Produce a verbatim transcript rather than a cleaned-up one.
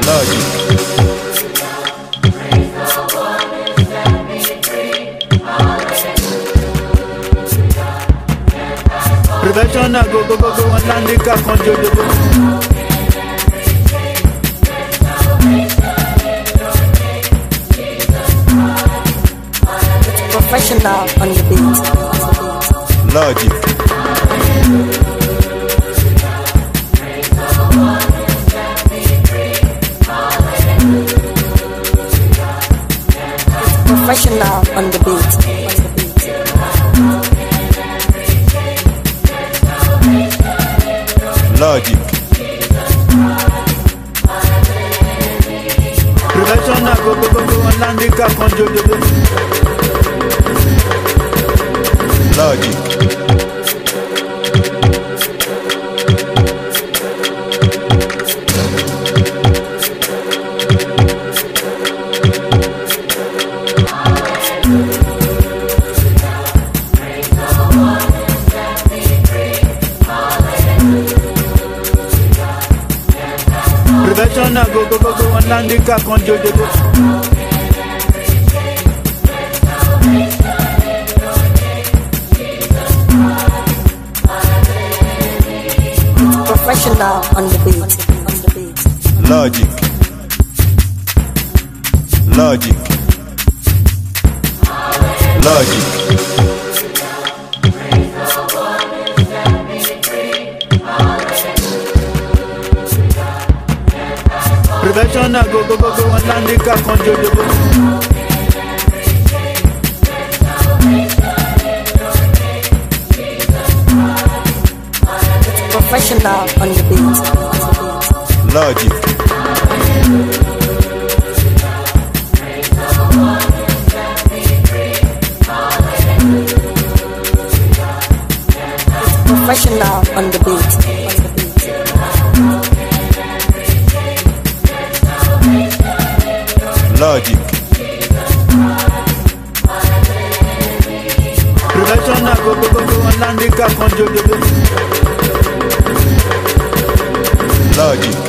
Logic. Prevention na go go go go and landika control the go. Professional on the beat. Logic. Professional on the beat. Logic. Prevention na go go go go and landika control the go. Logic. Prevention na go go go go and landika control the go. Professional on the beat. On the beat. Logic. Logic. Logic. Prevention na go go go go and landika control the go. Professional on the beat. Logic. Professional on the beat. Logic. Prevention na go go go go and landika control the go. Logic.